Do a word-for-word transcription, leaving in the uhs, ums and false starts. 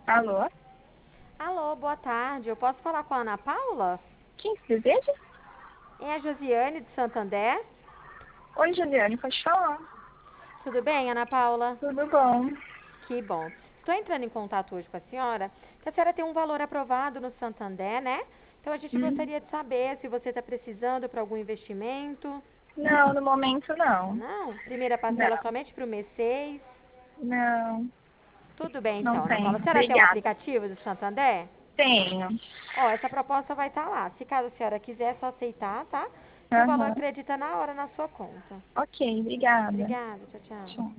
Alô? Alô, boa tarde. Eu posso falar com a Ana Paula? Quem se deseja? É a Josiane de Santander. Oi, Juliane, pode falar. Tudo bem, Ana Paula? Tudo bom? Que bom. Estou entrando em contato hoje com a senhora, que a senhora tem um valor aprovado no Santander, né? Então a gente Hum, gostaria de saber se você está precisando para algum investimento. Não, no momento não. Não? Primeira parcela Não, somente para o mês seis. não, Tudo bem não então, Ana tem. Paula. A senhora tem o Obrigada. aplicativo do Santander? Tenho. Ó, essa proposta vai estar lá. Se caso a senhora quiser, é só aceitar, tá? Que o valor Aham. acredita na hora na sua conta. Ok, obrigada. Obrigada, tchau, tchau. Tchau.